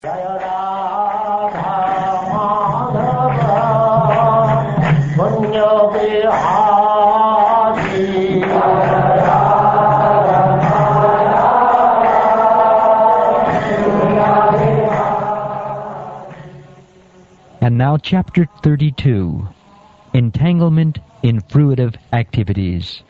Jai Radha Madhav Punya Vihari And now chapter 32, Entanglement in Fruitive Activities.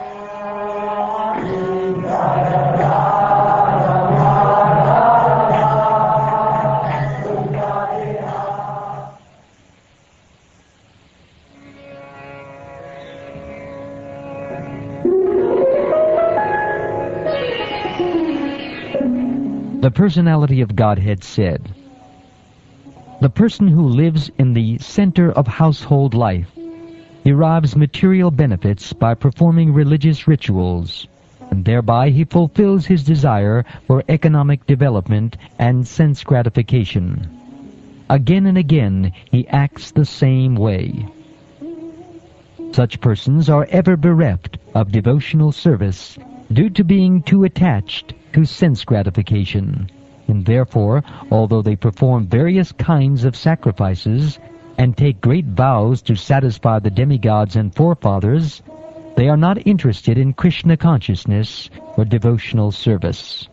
The Personality of Godhead said, "The person who lives in the center of household life derives material benefits by performing religious rituals, and thereby he fulfills his desire for economic development and sense gratification. Again and again he acts the same way. Such persons are ever bereft of devotional service due to being too attached to sense gratification, and therefore, although they perform various kinds of sacrifices and take great vows to satisfy the demigods and forefathers, they are not interested in Krishna consciousness or devotional service."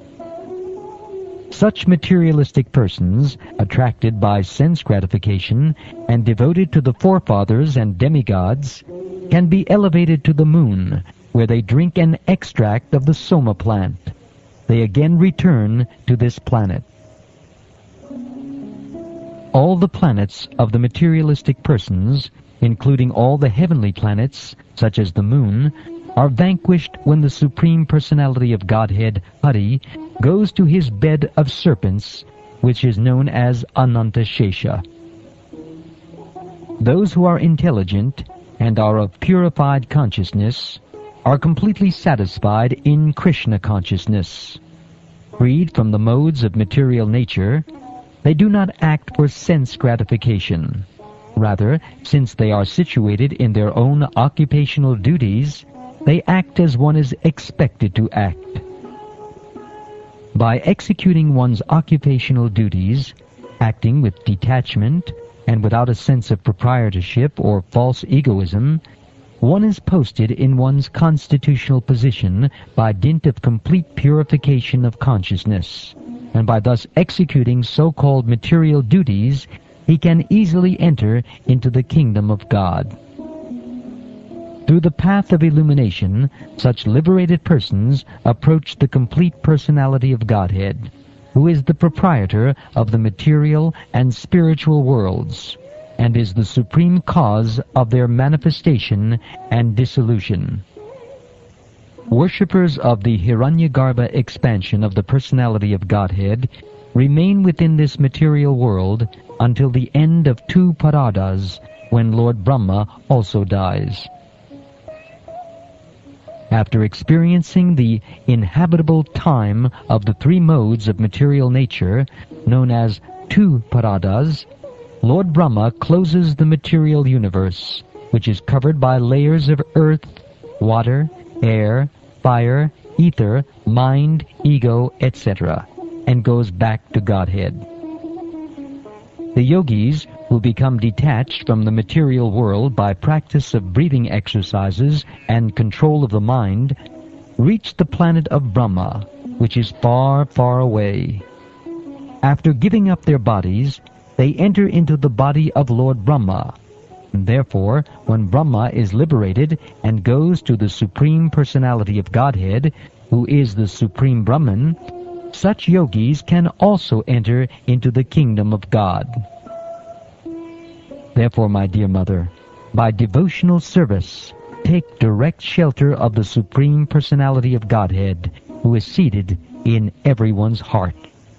Such materialistic persons, attracted by sense gratification and devoted to the forefathers and demigods, can be elevated to the moon, where they drink an extract of the soma plant. They again return to this planet. All the planets of the materialistic persons, including all the heavenly planets, such as the moon, are vanquished when the Supreme Personality of Godhead, Hari, goes to his bed of serpents, which is known as Ananta Shesha. Those who are intelligent and are of purified consciousness are completely satisfied in Krishna consciousness. Freed from the modes of material nature, they do not act for sense gratification. Rather, since they are situated in their own occupational duties, they act as one is expected to act. By executing one's occupational duties, acting with detachment and without a sense of proprietorship or false egoism, one is posted in one's constitutional position by dint of complete purification of consciousness, and by thus executing so-called material duties, he can easily enter into the kingdom of God. Through the path of illumination, such liberated persons approach the complete personality of Godhead, who is the proprietor of the material and spiritual worlds, and is the supreme cause of their manifestation and dissolution. Worshippers of the Hiranyagarbha expansion of the personality of Godhead remain within this material world until the end of 2 paradas, when Lord Brahma also dies. After experiencing the inhabitable time of the 3 modes of material nature, known as 2 paradas, Lord Brahma closes the material universe, which is covered by layers of earth, water, air, fire, ether, mind, ego, etc., and goes back to Godhead. The yogis, who become detached from the material world by practice of breathing exercises and control of the mind, reach the planet of Brahma, which is far, far away. After giving up their bodies, they enter into the body of Lord Brahma. And therefore, when Brahma is liberated and goes to the Supreme Personality of Godhead, who is the Supreme Brahman, such yogis can also enter into the kingdom of God. Therefore, my dear mother, by devotional service, take direct shelter of the Supreme Personality of Godhead, who is seated in everyone's heart.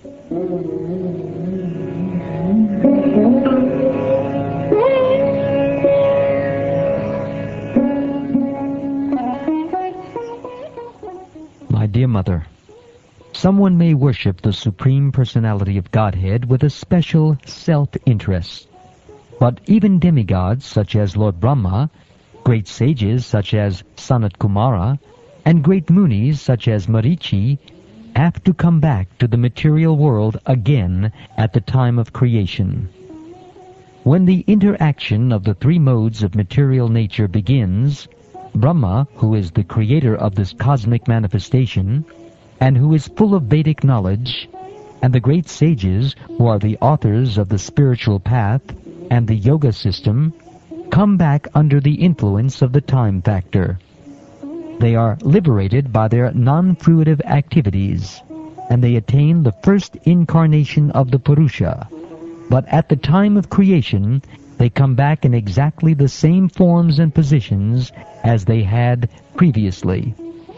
My dear mother, someone may worship the Supreme Personality of Godhead with a special self-interest. But even demigods such as Lord Brahma, great sages such as Sanat Kumara, and great munis such as Marichi have to come back to the material world again at the time of creation. When the interaction of the three modes of material nature begins, Brahma, who is the creator of this cosmic manifestation, and who is full of Vedic knowledge, and the great sages, who are the authors of the spiritual path and the yoga system, come back under the influence of the time factor. They are liberated by their non-fruitive activities, and they attain the first incarnation of the Purusha. But at the time of creation, they come back in exactly the same forms and positions as they had previously.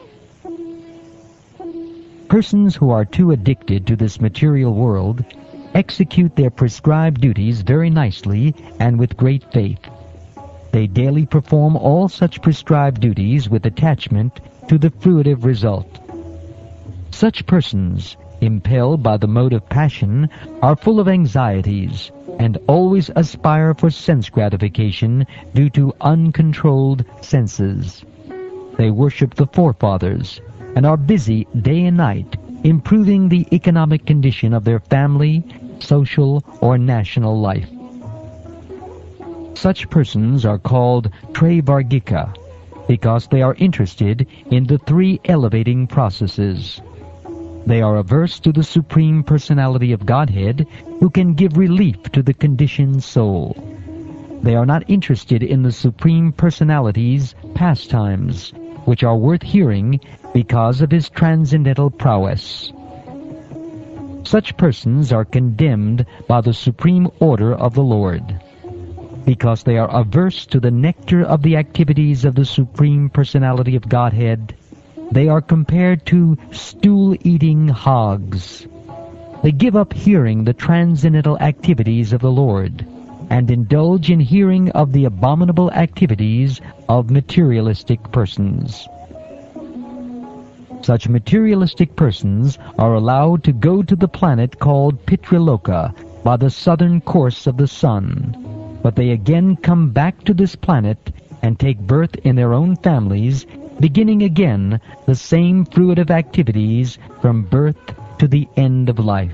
Persons who are too addicted to this material world execute their prescribed duties very nicely and with great faith. They daily perform all such prescribed duties with attachment to the fruitive result. Such persons, impelled by the mode of passion, are full of anxieties and always aspire for sense gratification due to uncontrolled senses. They worship the forefathers and are busy day and night improving the economic condition of their family, social, or national life. Such persons are called Traivargika because they are interested in the three elevating processes. They are averse to the Supreme Personality of Godhead, who can give relief to the conditioned soul. They are not interested in the Supreme Personality's pastimes, which are worth hearing because of his transcendental prowess. Such persons are condemned by the supreme order of the Lord, because they are averse to the nectar of the activities of the Supreme Personality of Godhead. They are compared to stool-eating hogs. They give up hearing the transcendental activities of the Lord and indulge in hearing of the abominable activities of materialistic persons. Such materialistic persons are allowed to go to the planet called Pitriloka by the southern course of the sun, but they again come back to this planet and take birth in their own families, beginning again the same fruitive activities from birth to the end of life.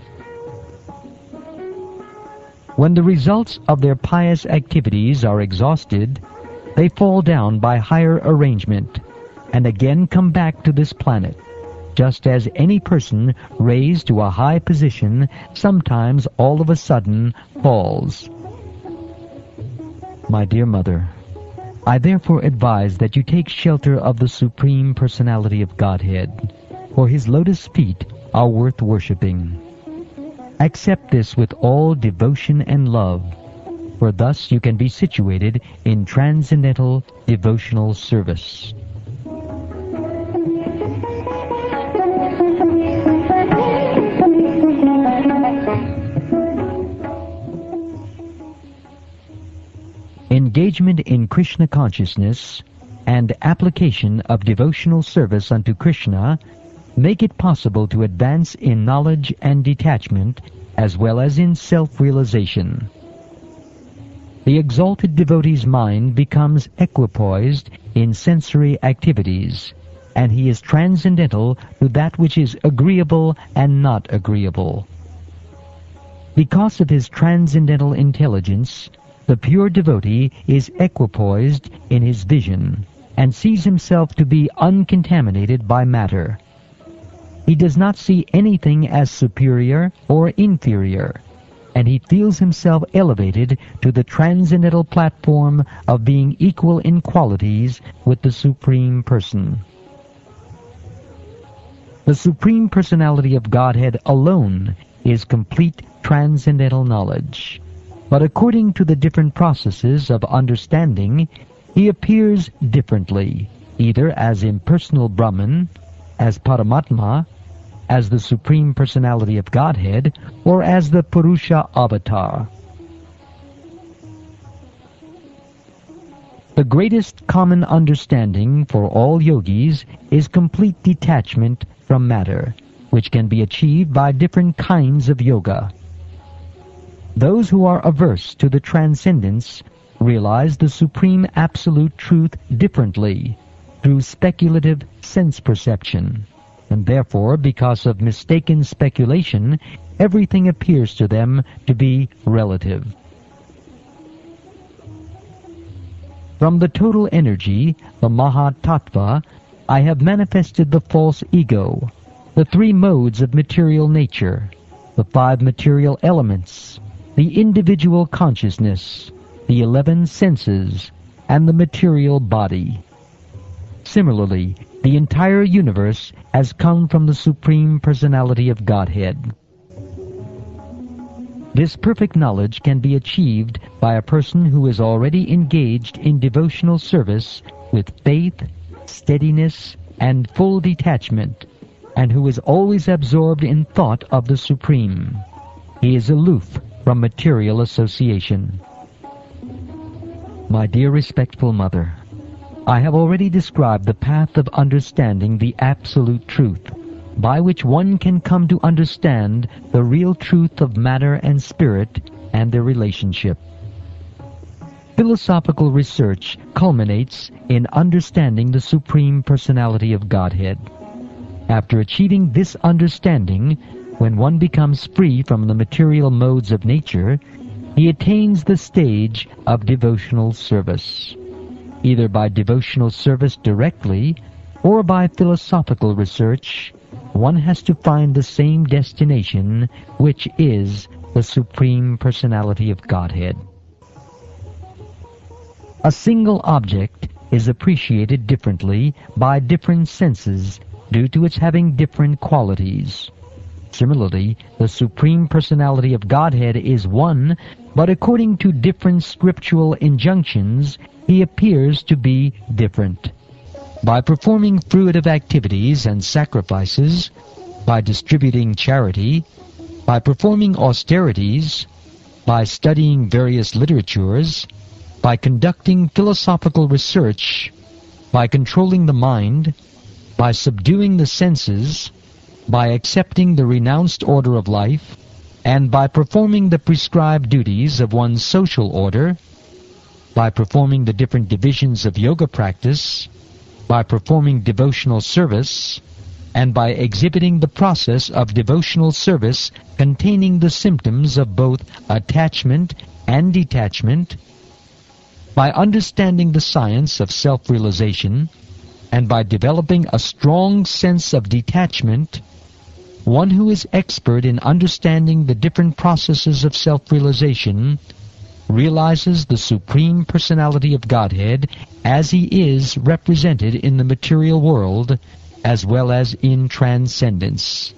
When the results of their pious activities are exhausted, they fall down by higher arrangement and again come back to this planet, just as any person raised to a high position sometimes all of a sudden falls. My dear mother, I therefore advise that you take shelter of the Supreme Personality of Godhead, for his lotus feet are worth worshipping. Accept this with all devotion and love, for thus you can be situated in transcendental devotional service. Engagement in Krishna consciousness and application of devotional service unto Krishna make it possible to advance in knowledge and detachment as well as in self-realization. The exalted devotee's mind becomes equipoised in sensory activities, and he is transcendental to that which is agreeable and not agreeable. Because of his transcendental intelligence, the pure devotee is equipoised in his vision and sees himself to be uncontaminated by matter. He does not see anything as superior or inferior, and he feels himself elevated to the transcendental platform of being equal in qualities with the Supreme Person. The Supreme Personality of Godhead alone is complete transcendental knowledge. But according to the different processes of understanding, he appears differently, either as impersonal Brahman, as Paramatma, as the Supreme Personality of Godhead, or as the Purusha Avatar. The greatest common understanding for all yogis is complete detachment from matter, which can be achieved by different kinds of yoga. Those who are averse to the transcendence realize the supreme absolute truth differently through speculative sense perception, and therefore, because of mistaken speculation, everything appears to them to be relative. From the total energy, the Mahatattva, I have manifested the false ego, the 3 modes of material nature, the 5 material elements, the individual consciousness, the 11 senses, and the material body. Similarly, the entire universe has come from the Supreme Personality of Godhead. This perfect knowledge can be achieved by a person who is already engaged in devotional service with faith, steadiness, and full detachment, and who is always absorbed in thought of the Supreme. He is aloof from material association. My dear respectful Mother, I have already described the path of understanding the absolute truth, by which one can come to understand the real truth of matter and spirit and their relationship. Philosophical research culminates in understanding the Supreme Personality of Godhead. After achieving this understanding, when one becomes free from the material modes of nature, he attains the stage of devotional service. Either by devotional service directly or by philosophical research, one has to find the same destination, which is the Supreme Personality of Godhead. A single object is appreciated differently by different senses due to its having different qualities. Similarly, the Supreme Personality of Godhead is one, but according to different scriptural injunctions, he appears to be different. By performing fruitive activities and sacrifices, by distributing charity, by performing austerities, by studying various literatures, by conducting philosophical research, by controlling the mind, by subduing the senses, by accepting the renounced order of life, and by performing the prescribed duties of one's social order, by performing the different divisions of yoga practice, by performing devotional service, and by exhibiting the process of devotional service containing the symptoms of both attachment and detachment, by understanding the science of self-realization, and by developing a strong sense of detachment, one who is expert in understanding the different processes of self-realization realizes the Supreme Personality of Godhead as he is represented in the material world as well as in transcendence.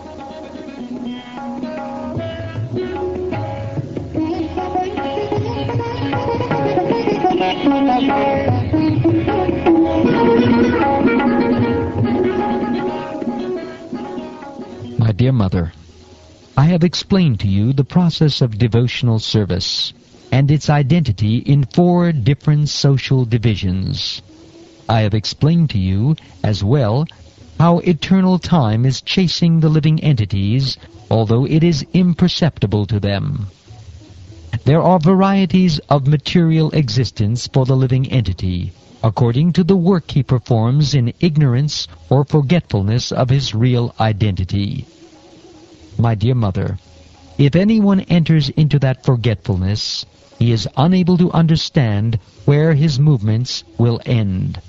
My dear Mother, I have explained to you the process of devotional service and its identity in 4 different social divisions. I have explained to you as well how eternal time is chasing the living entities, although it is imperceptible to them. There are varieties of material existence for the living entity, according to the work he performs in ignorance or forgetfulness of his real identity. My dear Mother, if anyone enters into that forgetfulness, he is unable to understand where his movements will end.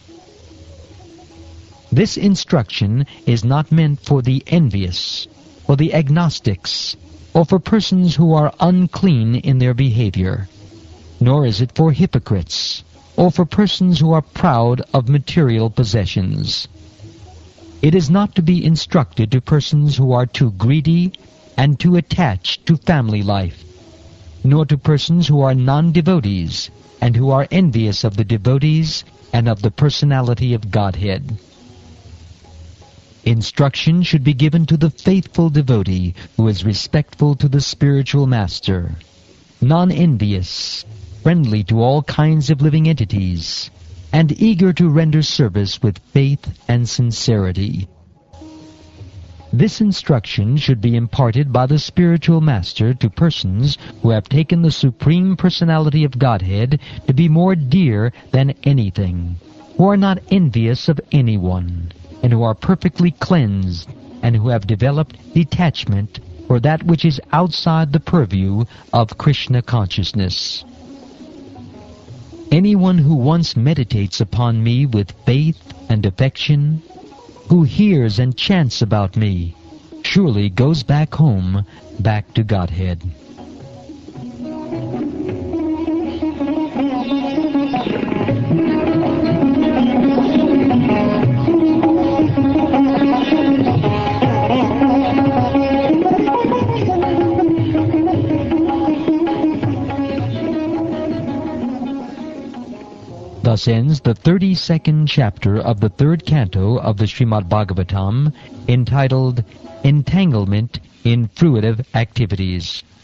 This instruction is not meant for the envious, for the agnostics, or for persons who are unclean in their behavior, nor is it for hypocrites, or for persons who are proud of material possessions. It is not to be instructed to persons who are too greedy and too attached to family life, nor to persons who are non-devotees and who are envious of the devotees and of the personality of Godhead. Instruction should be given to the faithful devotee who is respectful to the spiritual master, non-envious, friendly to all kinds of living entities, and eager to render service with faith and sincerity. This instruction should be imparted by the spiritual master to persons who have taken the Supreme Personality of Godhead to be more dear than anything, who are not envious of anyone, and who are perfectly cleansed, and who have developed detachment for that which is outside the purview of Krishna consciousness. Anyone who once meditates upon me with faith and affection, who hears and chants about me, surely goes back home, back to Godhead. Thus ends the 32nd chapter of the 3rd canto of the Srimad Bhagavatam, entitled Entanglement in Fruitive Activities.